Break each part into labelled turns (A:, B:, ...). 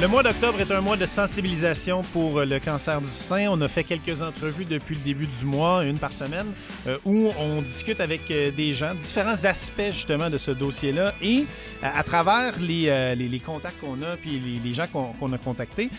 A: Le mois d'octobre est un mois de sensibilisation pour le cancer du sein. On a fait quelques entrevues depuis le début du mois, une par semaine, où on discute avec des gens, différents aspects justement de ce dossier-là. Et à travers les contacts qu'on a, puis les gens qu'on a contactés,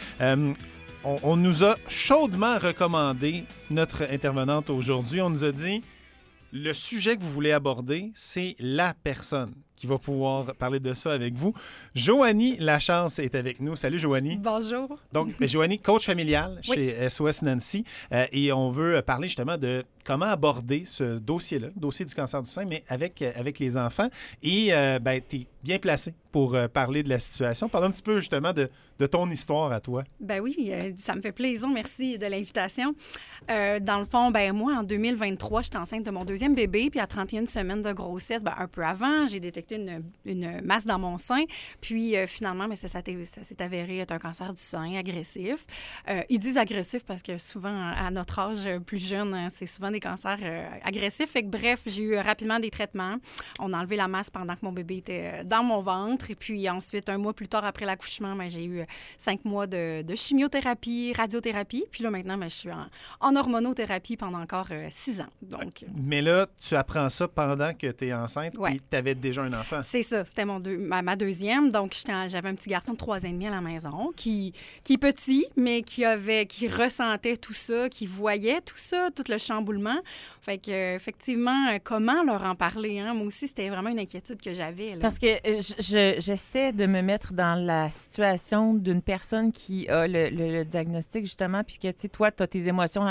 A: on nous a chaudement recommandé notre intervenante aujourd'hui. On nous a dit, le sujet que vous voulez aborder, c'est la personne qui va pouvoir parler de ça avec vous. Joanie Lachance est avec nous. Salut, Joanie.
B: Bonjour.
A: Donc, Joanie, coach familial chez SOS Nancy. Et on veut parler justement de comment aborder ce dossier-là, le dossier du cancer du sein, mais avec les enfants. Et tu es bien placé pour parler de la situation. Parle un petit peu justement de ton histoire à toi.
B: Ben oui, ça me fait plaisir. Merci de l'invitation. Dans le fond, moi, en 2023, j'étais enceinte de mon deuxième bébé. Puis à 31 semaines de grossesse, un peu avant, j'ai détecté une masse dans mon sein. Puis finalement, ça s'est avéré être un cancer du sein agressif. Ils disent agressif parce que souvent, à notre âge plus jeune, c'est souvent des cancers agressifs. Fait que bref, j'ai eu rapidement des traitements. On a enlevé la masse pendant que mon bébé était dans mon ventre. Et puis ensuite, un mois plus tard après l'accouchement, j'ai eu 5 mois de chimiothérapie, radiothérapie. Puis là, maintenant, je suis en hormonothérapie pendant encore 6 ans. Donc,
A: mais là, tu apprends ça pendant que tu es enceinte
B: ouais.
A: Et tu avais déjà un enfant.
B: C'est ça. C'était ma deuxième. Donc, j'avais un petit garçon de 3 ans et demi à la maison qui est petit, mais qui ressentait tout ça, qui voyait tout ça, tout le chamboulement. Fait que, effectivement, comment leur en parler? Hein? Moi aussi, c'était vraiment une inquiétude que j'avais. Là.
C: Parce que j'essaie de me mettre dans la situation d'une personne qui a le diagnostic, justement, puis que, tu sais, toi, tu as tes émotions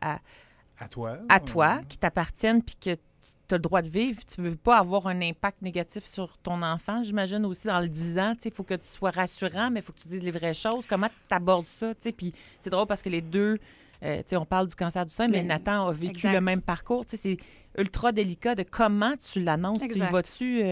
A: à toi.
C: Qui t'appartiennent, puis que tu as le droit de vivre. Tu ne veux pas avoir un impact négatif sur ton enfant, j'imagine aussi, dans le 10 ans. Il faut que tu sois rassurant, mais il faut que tu dises les vraies choses. Comment tu abordes ça? Puis c'est drôle parce que les deux, on parle du cancer du sein, mais Nathan a vécu le même parcours. C'est ultra délicat de comment tu l'annonces. Tu y vas-tu...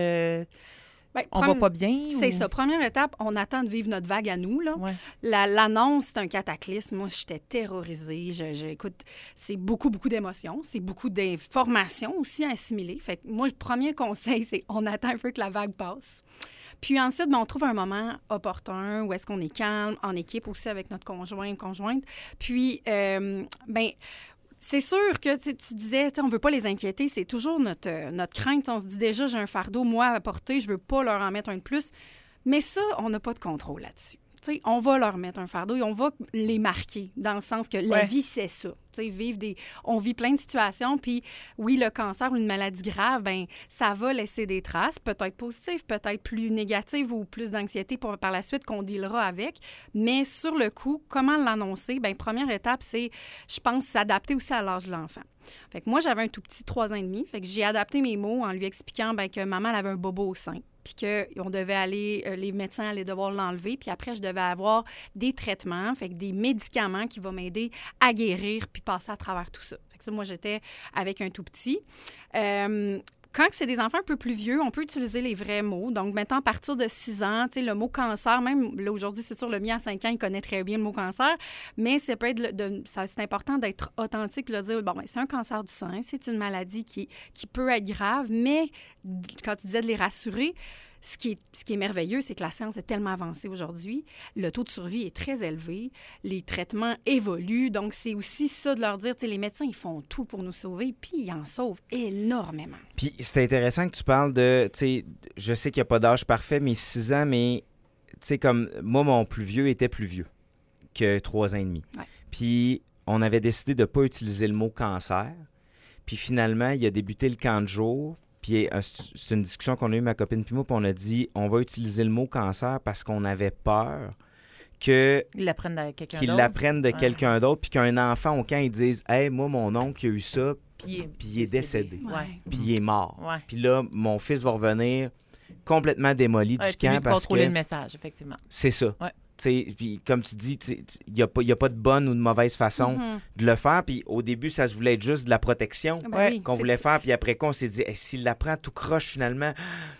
C: on va pas bien?
B: C'est ça. Première étape, on attend de vivre notre vague à nous. Là.
C: Ouais.
B: L'annonce, c'est un cataclysme. Moi, j'étais terrorisée. Écoute, c'est beaucoup, beaucoup d'émotions. C'est beaucoup d'informations aussi à assimiler. Fait que moi, le premier conseil, c'est on attend un peu que la vague passe. Puis ensuite, on trouve un moment opportun où est-ce qu'on est calme, en équipe aussi avec notre conjointe. Puis, c'est sûr que tu disais, on ne veut pas les inquiéter, c'est toujours notre crainte. On se dit déjà, j'ai un fardeau, moi, à porter, je ne veux pas leur en mettre un de plus. Mais ça, on n'a pas de contrôle là-dessus. T'sais, on va leur mettre un fardeau et on va les marquer, dans le sens que la vie, c'est ça. On vit plein de situations, puis oui, le cancer ou une maladie grave, ça va laisser des traces, peut-être positives, peut-être plus négatives ou plus d'anxiété par la suite qu'on dealera avec. Mais sur le coup, comment l'annoncer? Première étape, c'est, je pense, s'adapter aussi à l'âge de l'enfant. Fait que moi, j'avais un tout petit 3 ans et demi, fait que j'ai adapté mes mots en lui expliquant que maman elle avait un bobo au sein. Puis qu'on devait aller, les médecins allaient devoir l'enlever. Puis après, je devais avoir des traitements, fait que des médicaments qui vont m'aider à guérir puis passer à travers tout ça. Fait que ça, moi, j'étais avec un tout petit. Quand c'est des enfants un peu plus vieux, on peut utiliser les vrais mots. Donc, maintenant, à partir de 6 ans, le mot cancer, même là, aujourd'hui, c'est sûr, le mien à 5 ans, il connaît très bien le mot cancer, mais ça peut être c'est important d'être authentique et de dire, c'est un cancer du sein, c'est une maladie qui peut être grave, mais quand tu disais de les rassurer, ce qui est merveilleux, c'est que la science est tellement avancée aujourd'hui. Le taux de survie est très élevé. Les traitements évoluent. Donc, c'est aussi ça de leur dire, les médecins, ils font tout pour nous sauver, puis ils en sauvent énormément.
D: Puis, c'est intéressant que tu parles de, je sais qu'il n'y a pas d'âge parfait, mais 6 ans, mais, comme moi, mon plus vieux était plus vieux que 3 ans et demi.
B: Ouais.
D: Puis, on avait décidé de ne pas utiliser le mot cancer. Puis, finalement, il a débuté le camp de jour. Puis c'est une discussion qu'on a eue, ma copine puis moi, puis on a dit, on va utiliser le mot cancer parce qu'on avait peur qu'ils
C: l'apprennent de quelqu'un d'autre.
D: Quelqu'un d'autre, puis qu'un enfant au camp, ils disent, « Hey, moi, mon oncle, il a eu ça, puis il est décédé.
C: Ouais.
D: Puis il est mort.
C: Ouais.
D: Puis là, mon fils va revenir complètement démoli du camp parce que...
C: contrôler le message, effectivement.
D: C'est ça.
C: Ouais.
D: Puis comme tu dis, il n'y a pas de bonne ou de mauvaise façon de le faire. Puis au début, ça se voulait être juste de la protection qu'on voulait faire. Puis après, on s'est dit, s'il l'apprend tout croche finalement,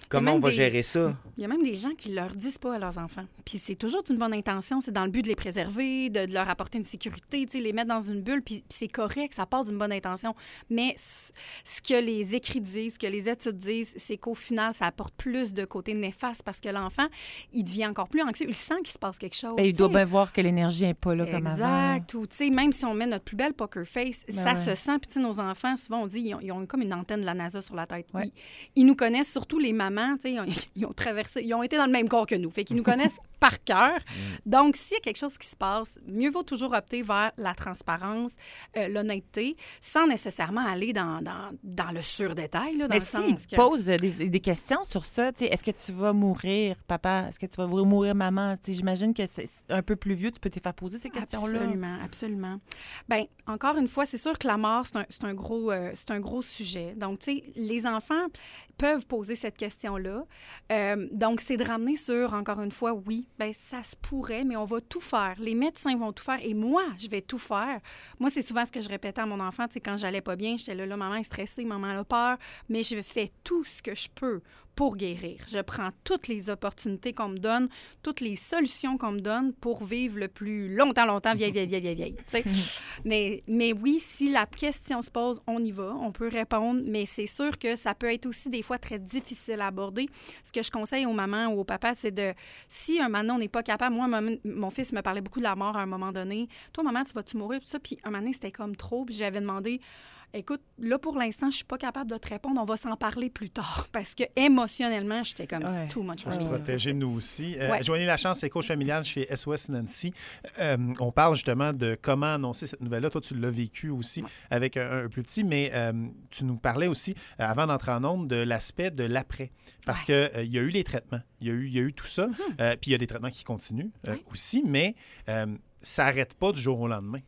D: Comment on va gérer ça?
B: Il y a même des gens qui ne leur disent pas à leurs enfants. Puis c'est toujours d'une bonne intention. C'est dans le but de les préserver, de leur apporter une sécurité, les mettre dans une bulle. Puis c'est correct, ça part d'une bonne intention. Mais ce que les écrits disent, ce que les études disent, c'est qu'au final, ça apporte plus de côté néfaste parce que l'enfant, il devient encore plus anxieux. Il sent qu'il se passe quelque chose.
C: Bien, il doit bien voir que l'énergie n'est pas là comme avant.
B: Exact. Ou, même si on met notre plus belle poker face, ça se sent. Puis nos enfants, souvent, on dit, ils ont comme une antenne de la NASA sur la tête.
C: Ouais.
B: Ils nous connaissent, surtout les mamans, ils ont traversé, ils ont été dans le même corps que nous. Fait qu'ils nous connaissent par cœur. Donc, s'il y a quelque chose qui se passe, mieux vaut toujours opter vers la transparence, l'honnêteté, sans nécessairement aller dans le surdétail. Là, dans
C: mais
B: le
C: s'ils
B: sens
C: te posent des questions sur ça, est-ce que tu vas mourir, papa? Est-ce que tu vas mourir, maman? J'imagine que c'est un peu plus vieux, tu peux te faire poser ces questions-là.
B: Absolument, absolument. Bien, encore une fois, c'est sûr que la mort, c'est un gros sujet. Donc, les enfants peuvent poser cette question-là. Donc, c'est de ramener sur, encore une fois, oui, bien, ça se pourrait, mais on va tout faire. Les médecins vont tout faire et moi, je vais tout faire. Moi, c'est souvent ce que je répétais à mon enfant, quand j'allais pas bien, j'étais là, maman est stressée, maman a peur, mais je fais tout ce que je peux pour guérir. Je prends toutes les opportunités qu'on me donne, toutes les solutions qu'on me donne pour vivre le plus longtemps, vieille. Mais oui, si la question se pose, on y va, on peut répondre, mais c'est sûr que ça peut être aussi des fois très difficile à aborder. Ce que je conseille aux mamans ou aux papas, c'est si un moment on n'est pas capable, moi, mon fils me parlait beaucoup de la mort à un moment donné. Toi, maman, tu vas-tu mourir? Tout ça, puis un moment donné, c'était comme trop, puis j'avais demandé... Écoute, là, pour l'instant, je suis pas capable de te répondre. On va s'en parler plus tard. Parce que émotionnellement, j'étais comme c'est too much for me.
A: Protéger nous aussi. Joanie Lachance, c'est coach familial chez SOS Nancy. On parle justement de comment annoncer cette nouvelle-là. Toi, tu l'as vécu aussi avec un plus petit, mais tu nous parlais aussi, avant d'entrer en ondes, de l'aspect de l'après. Parce qu'il y a eu les traitements. Il y a eu tout ça. Puis il y a des traitements qui continuent aussi, mais ça n'arrête pas du jour au lendemain.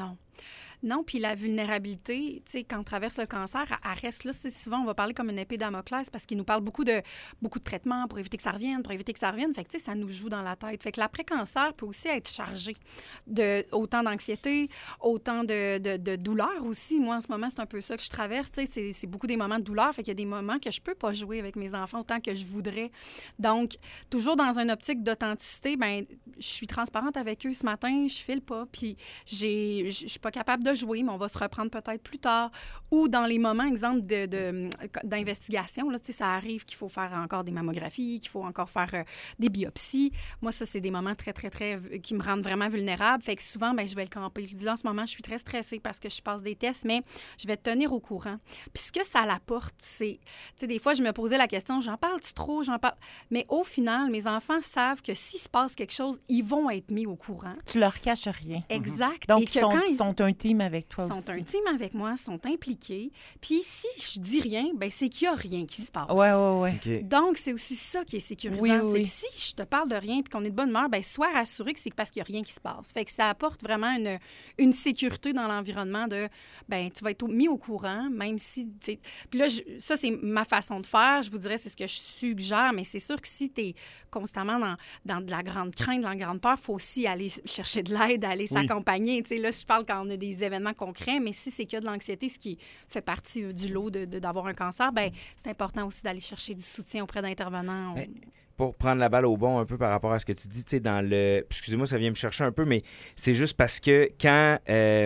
B: Non, puis la vulnérabilité, tu sais, quand on traverse le cancer, elle reste là. Souvent, on va parler comme une épée Damoclès parce qu'il nous parle beaucoup de traitements pour éviter que ça revienne, Fait que, tu sais, ça nous joue dans la tête. Fait que l'après-cancer peut aussi être chargé autant d'anxiété, autant de douleur aussi. Moi, en ce moment, c'est un peu ça que je traverse. Tu sais, c'est beaucoup des moments de douleur. Fait qu'il y a des moments que je peux pas jouer avec mes enfants autant que je voudrais. Donc, toujours dans une optique d'authenticité, bien, je suis transparente avec eux ce matin, je file pas, puis je suis pas capable de jouer, mais on va se reprendre peut-être plus tard. Ou dans les moments, exemple, d'investigation, là, tu sais, ça arrive qu'il faut faire encore des mammographies, qu'il faut encore faire des biopsies. Moi, ça, c'est des moments très, très, très... qui me rendent vraiment vulnérable. Fait que souvent, bien, je vais le camper. Je dis là, en ce moment, je suis très stressée parce que je passe des tests, mais je vais te tenir au courant. Puis ce que ça l'apporte, c'est... Tu sais, des fois, je me posais la question, j'en parle-tu trop? Mais au final, mes enfants savent que s'il se passe quelque chose, ils vont être mis au courant.
C: Tu leur caches rien.
B: Exact.
C: Donc, ils sont un team avec toi aussi.
B: Ils sont un team avec moi, sont impliqués. Puis si je dis rien, bien, c'est qu'il n'y a rien qui se passe.
C: Oui.
D: Okay.
B: Donc, c'est aussi ça qui est sécurisant. C'est que si je te parle de rien puis qu'on est de bonne humeur, bien, sois rassuré que c'est parce qu'il n'y a rien qui se passe. Fait que ça apporte vraiment une sécurité dans l'environnement de, bien, tu vas être mis au courant, même si... Puis là, ça, c'est ma façon de faire. Je vous dirais, c'est ce que je suggère, mais c'est sûr que si tu es constamment dans de la grande crainte, dans la grande peur, il faut aussi aller chercher de l'aide, aller s'accompagner. Tu sais, là, je parle quand on a des événements concrets, mais si c'est qu'il y a de l'anxiété, ce qui fait partie du lot d'avoir un cancer, bien, c'est important aussi d'aller chercher du soutien auprès d'intervenants.
D: Pour prendre la balle au bon un peu par rapport à ce que tu dis, tu sais, dans le... Excusez-moi, ça vient me chercher un peu, mais c'est juste parce que quand,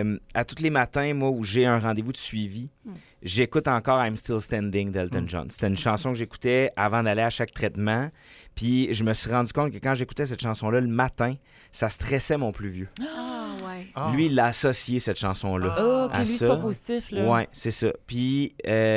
D: à tous les matins, moi, où j'ai un rendez-vous de suivi, j'écoute encore I'm Still Standing d'Elton John. C'était une chanson que j'écoutais avant d'aller à chaque traitement. Puis je me suis rendu compte que quand j'écoutais cette chanson-là le matin, ça stressait mon plus vieux. Lui, il a associé cette chanson-là à
C: lui,
D: ça.
C: c'est pas positif, là.
D: Oui, c'est ça. Puis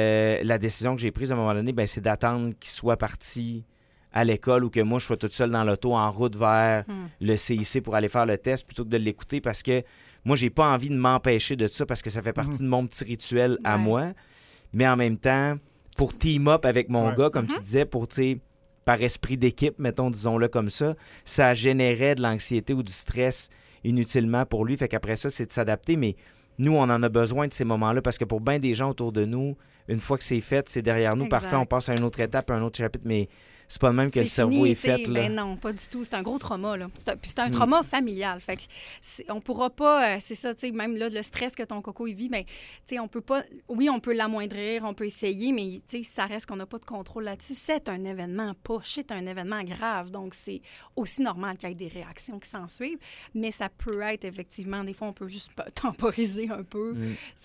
D: la décision que j'ai prise à un moment donné, ben, c'est d'attendre qu'il soit parti à l'école ou que moi, je sois toute seule dans l'auto en route vers le CIC pour aller faire le test plutôt que de l'écouter parce que moi, j'ai pas envie de m'empêcher de ça parce que ça fait partie de mon petit rituel à moi. Mais en même temps, pour team up avec mon gars, comme tu disais, pour, tu sais, par esprit d'équipe, mettons, disons-le comme ça générait de l'anxiété ou du stress inutilement pour lui. Fait qu'après ça, c'est de s'adapter. Mais nous, on en a besoin de ces moments-là parce que pour bien des gens autour de nous, une fois que c'est fait, c'est derrière nous. Parfait, on passe à une autre étape, à un autre chapitre. Mais c'est pas de même que le cerveau
B: fini,
D: est fait. Là.
B: Ben non, pas du tout. C'est un gros trauma. Là. C'est un trauma familial. Fait que on pourra pas... c'est ça, tu sais, même là, le stress que ton coco il vit, mais tu sais, on peut pas... Oui, on peut l'amoindrir, on peut essayer, mais tu sais, ça reste qu'on n'a pas de contrôle là-dessus. C'est un événement c'est un événement grave. Donc, c'est aussi normal qu'il y ait des réactions qui s'en suivent. Mais ça peut être, effectivement, des fois, on peut juste temporiser un peu.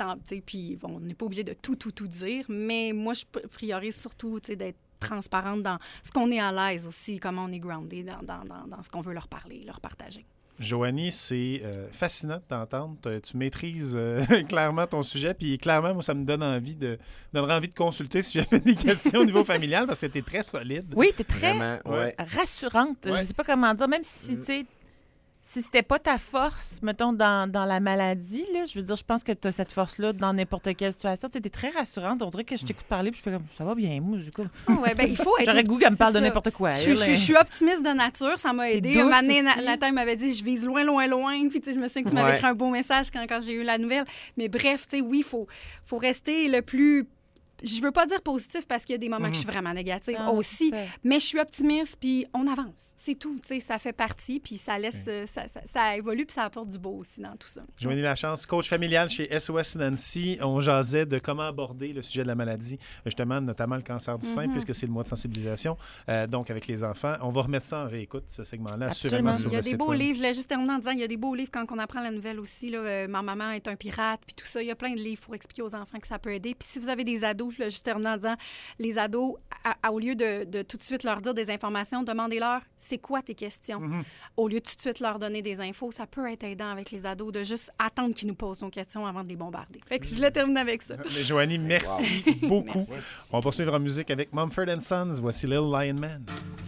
B: Puis, bon, on n'est pas obligé de tout dire. Mais moi, je priorise surtout, tu sais, d'être transparente dans ce qu'on est à l'aise aussi, comment on est groundé dans ce qu'on veut leur parler, leur partager.
A: Joanie, c'est fascinant de t'entendre. Tu maîtrises clairement ton sujet, puis clairement, moi, ça me donne envie de consulter si j'avais des questions au niveau familial, parce que tu es très solide.
C: Oui, tu es très
D: Vraiment,
C: rassurante. Je sais pas comment dire, même si, tu sais, si c'était pas ta force, mettons, dans la maladie, là, je veux dire, je pense que tu as cette force-là dans n'importe quelle situation. Tu sais, t'es très rassurante. On dirait que je t'écoute parler, puis je fais comme, ça va bien, moi, du coup.
B: Ouais, ben, il faut être...
C: J'aurais le goût qu'elle me parle de n'importe quoi.
B: Je suis optimiste de nature, ça m'a aidé.
C: douce
B: Nathan m'avait dit, je vise loin, puis tu sais, je me souviens que tu m'avais écrit un beau message quand j'ai eu la nouvelle. Mais bref, tu sais, oui, faut rester le plus... Je veux pas dire positif parce qu'il y a des moments que je suis vraiment négative aussi, mais je suis optimiste, puis on avance. C'est tout, tu sais, ça fait partie, puis ça laisse, ça évolue, puis ça apporte du beau aussi dans tout ça.
A: Joanie Lachance, coach familial chez SOS Nancy. On jasait de comment aborder le sujet de la maladie, justement, notamment le cancer du sein, puisque c'est le mois de sensibilisation, donc avec les enfants. On va remettre ça en réécoute, ce segment-là, assurément sur le site.
B: Il y a des beaux livres, je voulais juste terminer en disant, il y a des beaux livres quand on apprend la nouvelle aussi, là, ma maman est un pirate, puis tout ça, il y a plein de livres pour expliquer aux enfants que ça peut aider. Puis si vous avez des ados, je voulais juste terminer en disant, les ados, au lieu de tout de suite leur dire des informations, demandez-leur, c'est quoi tes questions? Au lieu de tout de suite leur donner des infos, ça peut être aidant avec les ados de juste attendre qu'ils nous posent nos questions avant de les bombarder. Fait que je voulais terminer avec ça.
A: Mais Joanie, merci beaucoup. Merci. On va poursuivre en musique avec Mumford & Sons. Voici Little Lion Man.